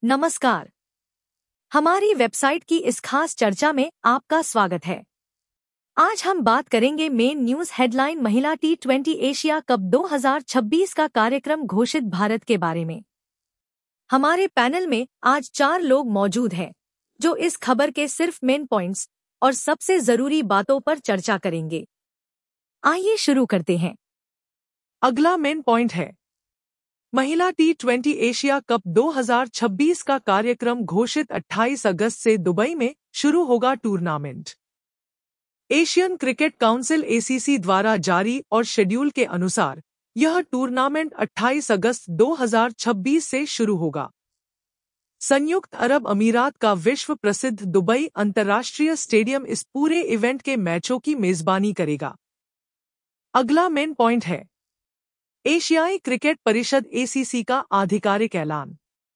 नमस्कार। हमारी वेबसाइट की इस खास चर्चा में आपका स्वागत है। आज हम बात करेंगे मेन न्यूज हेडलाइन महिला T20 एशिया कप 2026 का कार्यक्रम घोषित भारत के बारे में। हमारे पैनल में आज 4 लोग मौजूद हैं जो इस खबर के सिर्फ मेन पॉइंट्स और सबसे जरूरी बातों पर चर्चा करेंगे। आइए शुरू करते हैं। अगला मेन पॉइंट है महिला T20 एशिया कप 2026 का कार्यक्रम घोषित। 28 अगस्त से दुबई में शुरू होगा tournament. Asian cricket council ACC द्वारा जारी और शेड्यूल के अनुसार यह टूर्नामेंट 28 अगस्त 2026 से शुरू होगा। संयुक्त अरब अमीरात का विश्व प्रसिद्ध दुबई अंतर्राष्ट्रीय स्टेडियम इस पूरे इवेंट के मैचों की मेजबानी करेगा। अगला मेन पॉइंट है एशियाई क्रिकेट परिषद ACC का आधिकारिक ऐलान।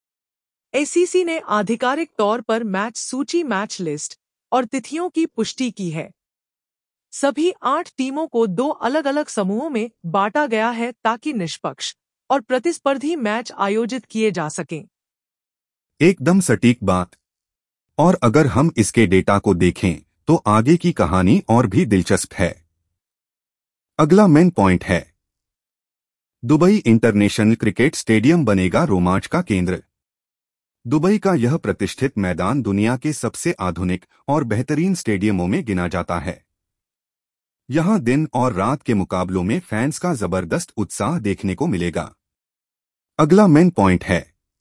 ACC ने आधिकारिक तौर पर मैच सूची, मैच लिस्ट और तिथियों की पुष्टि की है। सभी 8 टीमों को 2 अलग अलग समूहों में बांटा गया है ताकि निष्पक्ष और प्रतिस्पर्धी मैच आयोजित किए जा सकें। एकदम सटीक बात। और अगर हम इसके डेटा को देखें तो आगे की कहानी और भी दिलचस्प है। अगला मेन पॉइंट है दुबई इंटरनेशनल क्रिकेट स्टेडियम बनेगा रोमांच का केंद्र। दुबई का यह प्रतिष्ठित मैदान दुनिया के सबसे आधुनिक और बेहतरीन स्टेडियमों में गिना जाता है। यहां दिन और रात के मुकाबलों में फैंस का जबरदस्त उत्साह देखने को मिलेगा। अगला मेन पॉइंट है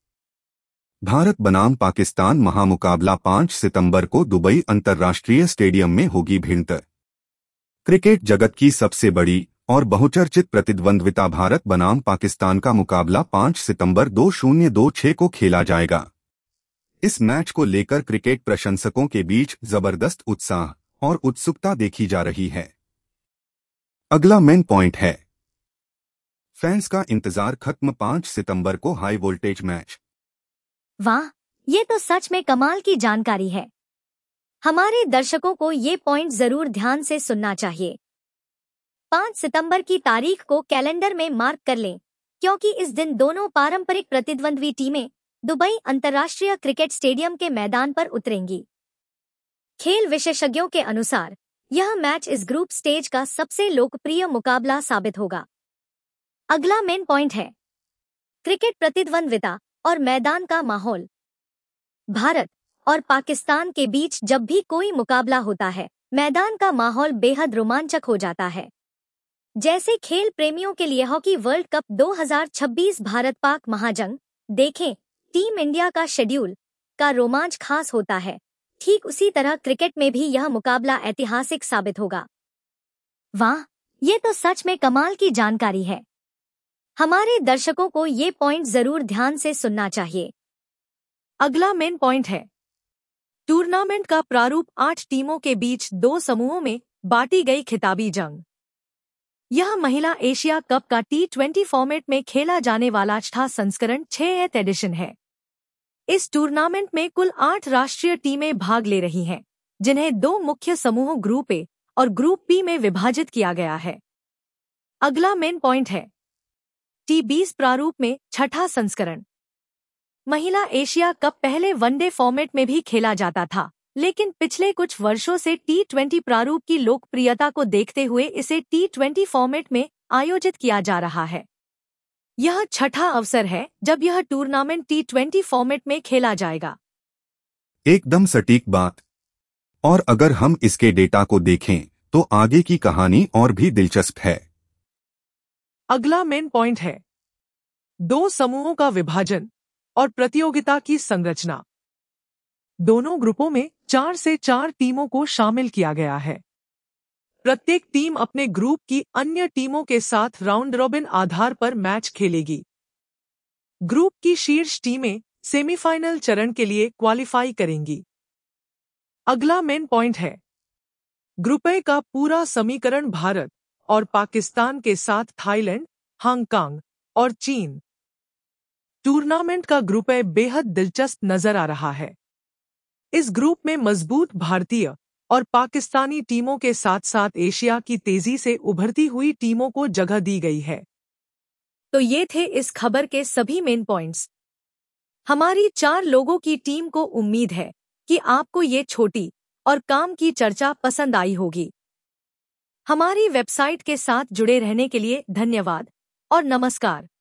भारत बनाम पाकिस्तान महामुकाबला 5 सितंबर को दुबई अंतर्राष्ट्रीय स्टेडियम में होगी भिड़ंत। क्रिकेट जगत की सबसे बड़ी और बहुचर्चित प्रतिद्वंद्विता भारत बनाम पाकिस्तान का मुकाबला 5 सितंबर 2026 को खेला जाएगा। इस मैच को लेकर क्रिकेट प्रशंसकों के बीच जबरदस्त उत्साह और उत्सुकता देखी जा रही है। अगला मेन पॉइंट है फैंस का इंतजार खत्म, 5 सितंबर को हाई वोल्टेज मैच। वाह, ये तो सच में कमाल की जानकारी है। हमारे दर्शकों को ये पॉइंट जरूर ध्यान से सुनना चाहिए। 5 सितंबर की तारीख को कैलेंडर में मार्क कर लें, क्योंकि इस दिन दोनों पारंपरिक प्रतिद्वंद्वी टीमें दुबई अंतर्राष्ट्रीय क्रिकेट स्टेडियम के मैदान पर उतरेंगी। खेल विशेषज्ञों के अनुसार यह मैच इस ग्रुप स्टेज का सबसे लोकप्रिय मुकाबला साबित होगा। अगला मेन पॉइंट है क्रिकेट प्रतिद्वंद्विता और मैदान का माहौल। भारत और पाकिस्तान के बीच जब भी कोई मुकाबला होता है, मैदान का माहौल बेहद रोमांचक हो जाता है। जैसे खेल प्रेमियों के लिए hockey world cup 2026 Bharat Pak महाजंग देखें, टीम इंडिया का शेड्यूल का रोमांच खास होता है। ठीक उसी तरह क्रिकेट में भी यह मुकाबला ऐतिहासिक साबित होगा। वाह, ये तो सच में कमाल की जानकारी है। हमारे दर्शकों को ये पॉइंट जरूर ध्यान से सुनना चाहिए। अगला मेन पॉइंट है टूर्नामेंट का प्रारूप 8 टीमों के बीच 2 समूहों में बांटी गई खिताबी जंग। यह महिला एशिया कप का T20 फॉर्मेट में खेला जाने वाला 6वां संस्करण 6th एडिशन है। इस टूर्नामेंट में कुल 8 राष्ट्रीय टीमें भाग ले रही हैं, जिन्हें 2 मुख्य समूहों ग्रुप ए और ग्रुप बी में विभाजित किया गया है। अगला मेन पॉइंट है T20 प्रारूप में 6वां संस्करण। महिला एशिया कप पहले वनडे फॉर्मेट में भी खेला जाता था, लेकिन पिछले कुछ वर्षों से T20 प्रारूप की लोकप्रियता को देखते हुए इसे T20 फॉर्मेट में आयोजित किया जा रहा है। यह 6वां अवसर है जब यह टूर्नामेंट T20 फॉर्मेट में खेला जाएगा। एकदम सटीक बात। और अगर हम इसके डेटा को देखें तो आगे की कहानी और भी दिलचस्प है। अगला मेन पॉइंट है 2 समूहों का विभाजन और प्रतियोगिता की संरचना। दोनों ग्रुपों में 4 से 4 टीमों को शामिल किया गया है। प्रत्येक टीम अपने ग्रुप की अन्य टीमों के साथ राउंड रॉबिन आधार पर मैच खेलेगी। ग्रुप की शीर्ष टीमें सेमीफाइनल चरण के लिए क्वालिफाई करेंगी। अगला मेन पॉइंट है ग्रुप ए का पूरा समीकरण भारत और पाकिस्तान के साथ थाईलैंड, हांगकांग और चीन। टूर्नामेंट का ग्रुप ए बेहद दिलचस्प नजर आ रहा है। इस ग्रुप में मजबूत भारतीय और पाकिस्तानी टीमों के साथ साथ एशिया की तेजी से उभरती हुई टीमों को जगह दी गई है। तो ये थे इस खबर के सभी मेन पॉइंट्स। हमारी 4 लोगों की टीम को उम्मीद है कि आपको ये छोटी और काम की चर्चा पसंद आई होगी। हमारी वेबसाइट के साथ जुड़े रहने के लिए धन्यवाद और नमस्कार।